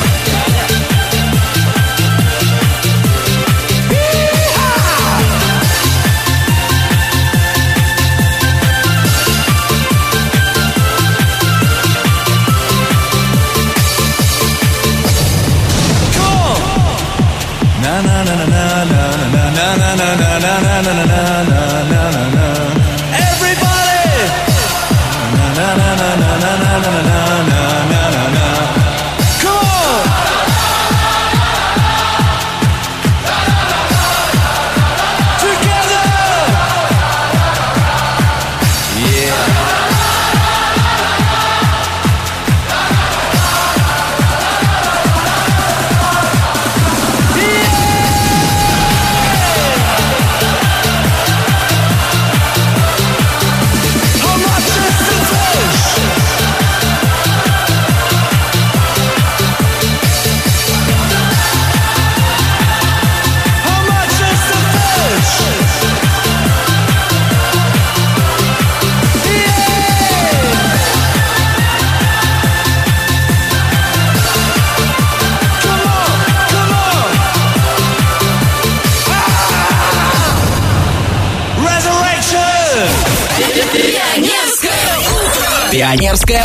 How much is the fish? Пионерское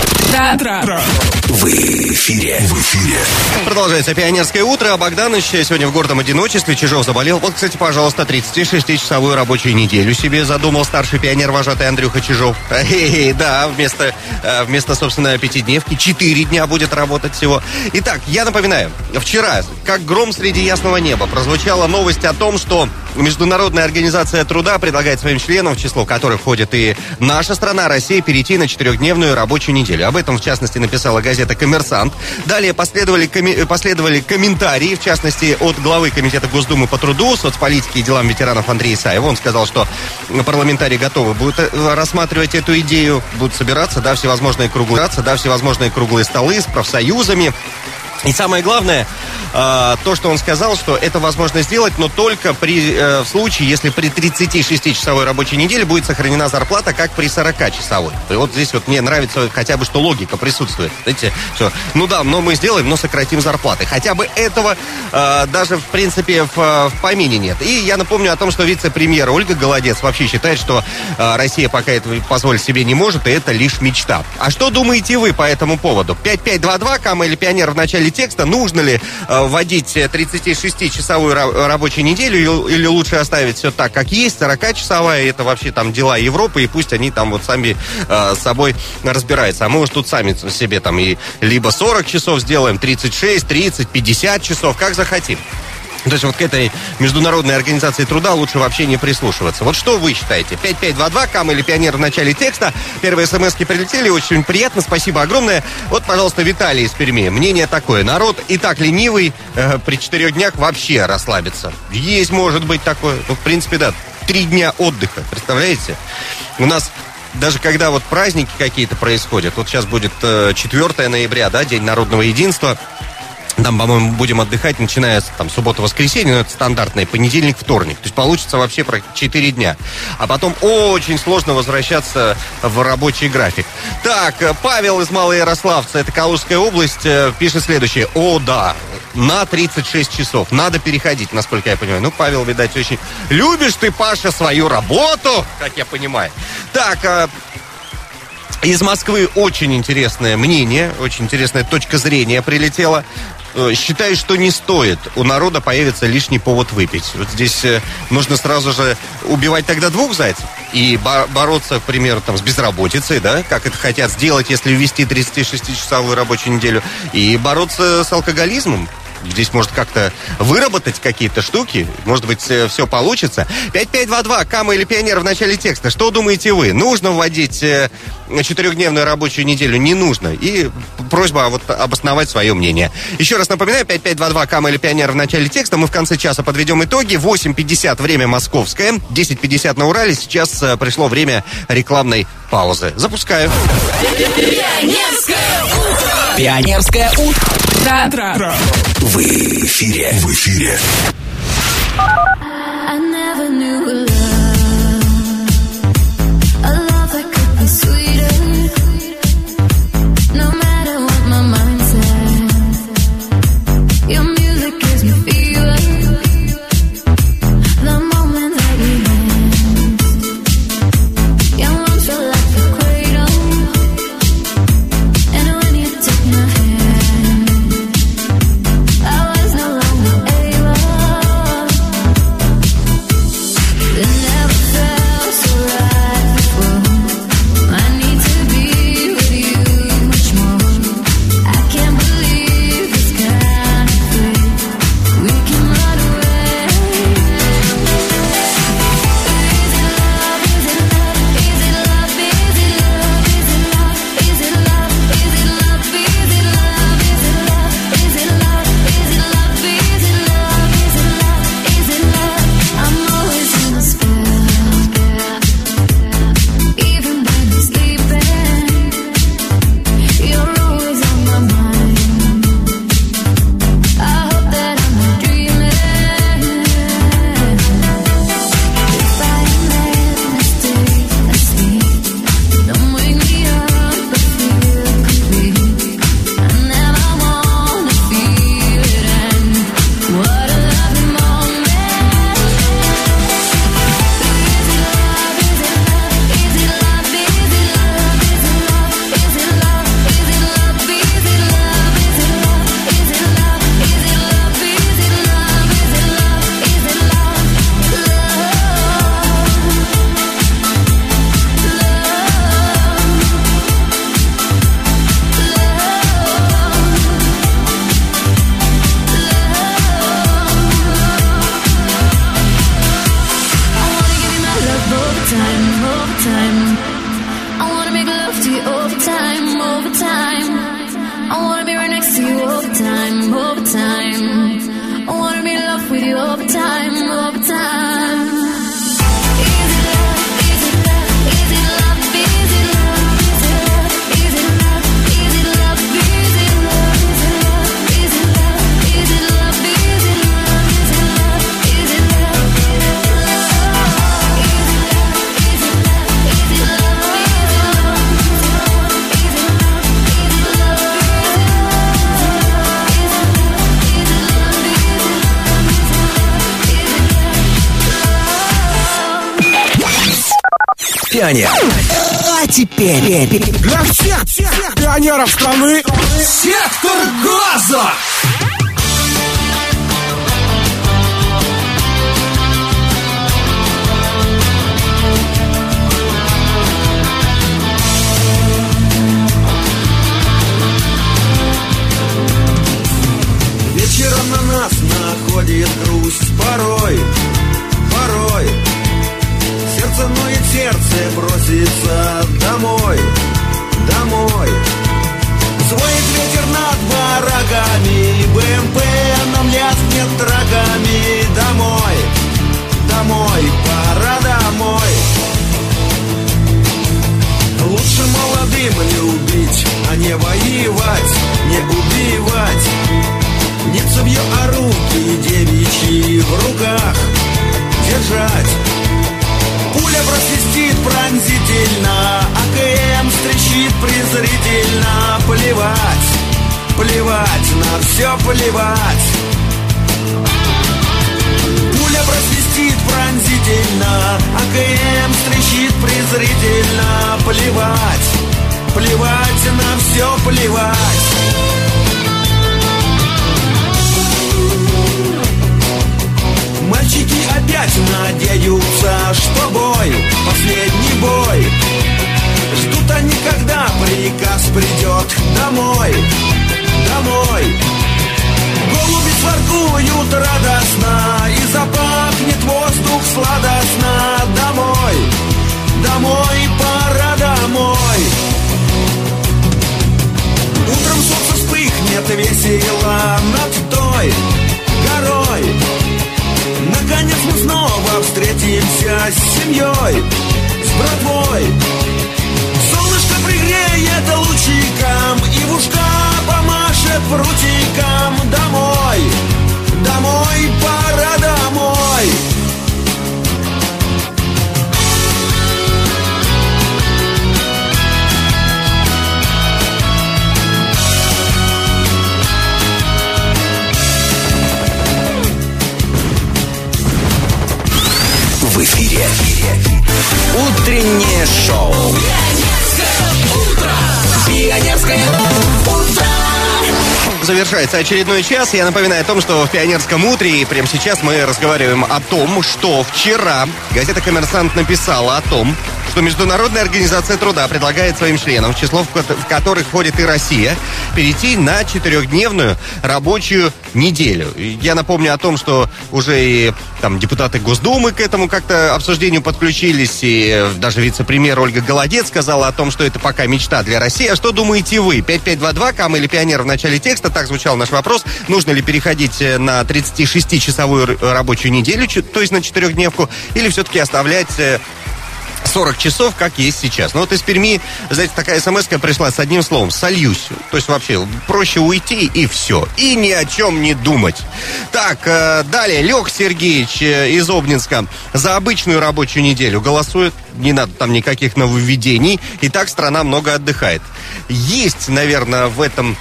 утро. В эфире. В эфире. Продолжается пионерское утро. Богданыч сегодня в гордом одиночестве. Чижов заболел. Вот, кстати, пожалуйста, тридцатишестичасовую рабочую неделю себе задумал старший пионер-вожатый Андрюха Чижов. Эй, да, вместо, вместо, собственно, пятидневки четыре дня будет работать всего. Итак, я напоминаю, вчера, как гром среди ясного неба, прозвучала новость о том, что Международная организация труда предлагает своим членам, в число которых входит и наша страна, Россия, перейти на четырехдневную рабочую неделю. Об этом, в частности, написала газета «Коммерсант». Далее последовали, коми- последовали комментарии, в частности, от главы Комитета Госдумы по труду, соцполитике и делам ветеранов Андрея Исаева. Он сказал, что парламентарии готовы будут рассматривать эту идею, будут собираться, да, всевозможные круглые, да, всевозможные круглые столы с профсоюзами. И самое главное, э, то, что он сказал, что это возможно сделать, но только при, э, в случае, если при тридцатишестичасовой рабочей неделе будет сохранена зарплата, как при сорокачасовой. И вот здесь вот мне нравится хотя бы, что логика присутствует. Знаете, что, ну да, но мы сделаем, но сократим зарплаты. Хотя бы этого э, даже, в принципе, в, в помине нет. И я напомню о том, что вице-премьер Ольга Голодец вообще считает, что э, Россия пока это позволить себе не может, и это лишь мечта. А что думаете вы по этому поводу? пять пять два два, Кама или Пионер в начале текста. Нужно ли э, вводить тридцатишестичасовую ра- рабочую неделю или, или лучше оставить все так, как есть, сорокачасовая, это вообще там дела Европы, и пусть они там вот сами э, с собой разбираются. А мы уж тут сами себе там и либо сорок часов сделаем, тридцать шесть, тридцать, пятьдесят часов, как захотим. То есть вот к этой Международной организации труда лучше вообще не прислушиваться. Вот что вы считаете? пять пять два два, Кам или Пионер в начале текста. Первые смс-ки прилетели, очень приятно, спасибо огромное. Вот, пожалуйста, Виталий из Перми. Мнение такое. Народ и так ленивый, э, при четырех днях вообще расслабится. Есть, может быть, такое. Ну, в принципе, да, три дня отдыха, представляете? У нас... Даже когда вот праздники какие-то происходят, вот сейчас будет э, четвёртого ноября, да, День народного единства. Там, по-моему, будем отдыхать, начиная с там, субботы-воскресенья, но это стандартный понедельник, вторник. То есть получится вообще про четыре дня. А потом очень сложно возвращаться в рабочий график. Так, Павел из Малоярославца, это Калужская область, пишет следующее. О, да, на тридцать шесть часов. Надо переходить, насколько я понимаю. Ну, Павел, видать, очень... Любишь ты, Паша, свою работу, как я понимаю. Так, из Москвы очень интересное мнение, очень интересная точка зрения прилетела. Считаю, что не стоит. У народа появится лишний повод выпить. Вот здесь э, нужно сразу же убивать тогда двух зайцев и бо- бороться, к примеру, там, с безработицей, да, как это хотят сделать, если ввести тридцатишестичасовую рабочую неделю, и бороться с алкоголизмом. Здесь может как-то выработать какие-то штуки. Может быть, все получится. пять пять два два, Кама или Пионер в начале текста. Что думаете вы? Нужно вводить э, четырехдневную рабочую неделю? Не нужно. И просьба вот обосновать свое мнение. Еще раз напоминаю, пять пять два два, Кама или Пионер в начале текста. Мы в конце часа подведем итоги. восемь пятьдесят время московское, десять пятьдесят на Урале. Сейчас э, пришло время рекламной паузы. Запускаю. Пионерское утро. Пионерское утро. В эфире. В эфире. I never knew a love, a love that could be sweeter. No matter what my mind says, your music gives me fever. The moment that we danced, your arms felt like a cradle, and when you took my hand, I was no longer able Пионер. А теперь Для всех, всех пионеров страны Сектор газа! Вечером на нас находит грусть порой, порой. Сердце ноет, сердце просится домой, домой. Звонит ветер над бараками, БМП нам лязгнет траками. Домой, домой, пора домой. Лучше молодым любить, а не воевать, не убивать. Не цевье, а руки девичьи в руках держать. Пуля просвистит пронзительно, АКМ стрещит презрительно. Плевать, плевать, на все плевать. Пуля просвистит пронзительно, АКМ стрещит презрительно. Плевать, плевать, на все плевать. Мальчики опять надеются, что бой, последний бой. Ждут они, когда приказ придет домой, домой. Голуби своркуют радостно, и запахнет воздух сладостно. Домой, домой, пора домой. Утром солнце вспыхнет весело над той горой. Наконец мы снова встретимся с семьей, с братвой. Солнышко пригреет лучиком и в ушка помашет прутиком. Домой, домой, пора домой. В эфире утреннее шоу. Пионерское утро. Завершается очередной час. Я напоминаю о том, что в Пионерском утре, и прямо сейчас мы разговариваем о том, что вчера газета «Коммерсант» написала о том, что Международная организация труда предлагает своим членам, в число в которых входит и Россия, перейти на четырехдневную рабочую неделю. Я напомню о том, что уже и там депутаты Госдумы к этому как-то обсуждению подключились, и даже вице-премьер Ольга Голодец сказала о том, что это пока мечта для России. А что думаете вы? пять пять два два, Кам или Пионер в начале текста. Так звучал наш вопрос. Нужно ли переходить на тридцатишестичасовую рабочую неделю, то есть на четырехдневку, или все-таки оставлять сорок часов, как есть сейчас. Ну вот из Перми, знаете, такая смс-ка пришла с одним словом: сольюсь. То есть вообще проще уйти и все. И ни о чем не думать. Так, э, далее. Лех Сергеевич э, из Обнинска за обычную рабочую неделю голосует. Не надо там никаких нововведений. И так страна много отдыхает. Есть, наверное, в этом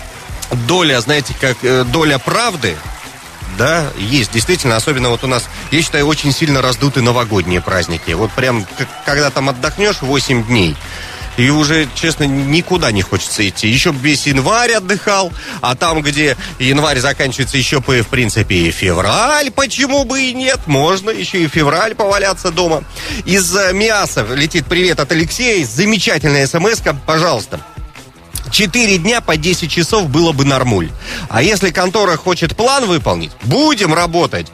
доля, знаете, как э, доля правды. Да, есть, действительно, особенно вот у нас, я считаю, очень сильно раздуты новогодние праздники. Вот прям, когда там отдохнешь восемь дней, и уже, честно, никуда не хочется идти. Еще бы весь январь отдыхал, а там, где январь заканчивается, еще, по, в принципе, и февраль, почему бы и нет, можно еще и февраль поваляться дома. Из Миаса летит привет от Алексея, замечательная смс-ка, пожалуйста. Четыре дня по десять часов было бы нормуль. А если контора хочет план выполнить, будем работать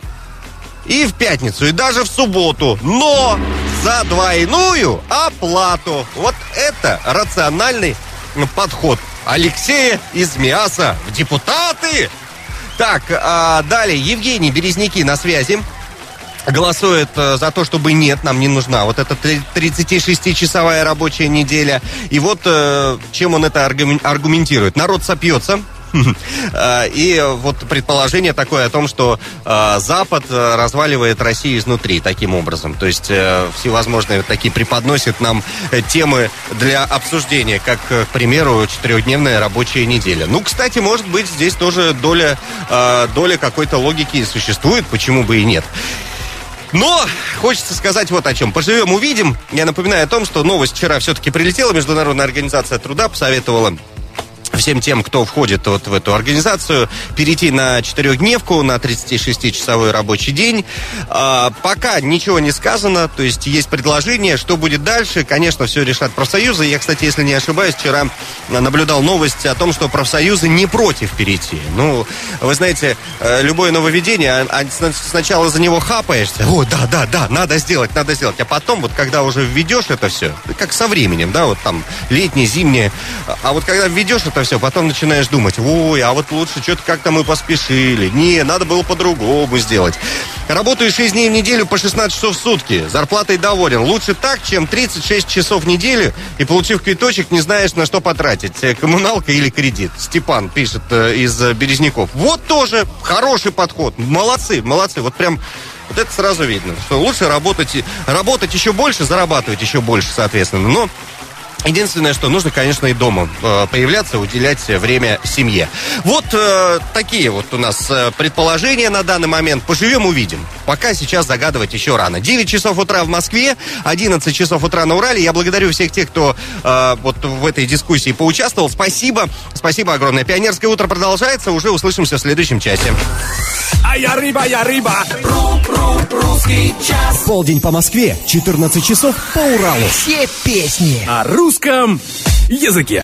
и в пятницу, и даже в субботу, но за двойную оплату. Вот это рациональный подход Алексея из Миаса в депутаты. Так, а далее Евгений Березняки на связи. Голосует э, за то, чтобы нет, нам не нужна вот эта тридцатишестичасовая рабочая неделя. И вот э, чем он это аргументирует. Народ сопьется. И вот предположение такое о том, что э, Запад разваливает Россию изнутри таким образом. То есть э, всевозможные такие преподносят нам темы для обсуждения, как, к примеру, четырехдневная рабочая неделя. Ну, кстати, может быть, здесь тоже доля, э, доля какой-то логики существует, почему бы и нет. Но хочется сказать вот о чем. Поживем, увидим. Я напоминаю о том, что новость вчера все-таки прилетела. Международная организация труда посоветовала всем тем, кто входит вот в эту организацию, перейти на четырехдневку, на тридцатишестичасовой рабочий день. А, пока ничего не сказано, то есть есть предложение, что будет дальше. Конечно, все решат профсоюзы. Я, кстати, если не ошибаюсь, вчера наблюдал новость о том, что профсоюзы не против перейти. Ну, вы знаете, любое нововведение, а сначала за него хапаешься. О, да, да, да, надо сделать, надо сделать. А потом, вот когда уже введешь это все, как со временем, да, вот там летнее, зимнее. А вот когда введешь это все, потом начинаешь думать, ой, а вот лучше что-то как-то мы поспешили. Не, надо было по-другому сделать. Работаю шесть дней в неделю по шестнадцать часов в сутки. Зарплатой доволен. Лучше так, чем тридцать шесть часов в неделю и, получив квиточек, не знаешь, на что потратить. Коммуналка или кредит. Степан пишет э, из Березняков. Вот тоже хороший подход. Молодцы, молодцы. Вот прям... Вот это сразу видно, что лучше работать, работать еще больше, зарабатывать еще больше, соответственно. Но единственное, что нужно, конечно, и дома э, появляться, уделять время семье. Вот э, такие вот у нас э, предположения на данный момент. Поживем, увидим. Пока сейчас загадывать еще рано. девять часов утра в Москве, одиннадцать часов утра на Урале. Я благодарю всех тех, кто э, вот в этой дискуссии поучаствовал. Спасибо. Спасибо огромное. Пионерское утро продолжается. Уже услышимся в следующем часе. А я рыба, я рыба. Русский час. Полдень по Москве, четырнадцать часов по Уралу. Все песни о русском языке.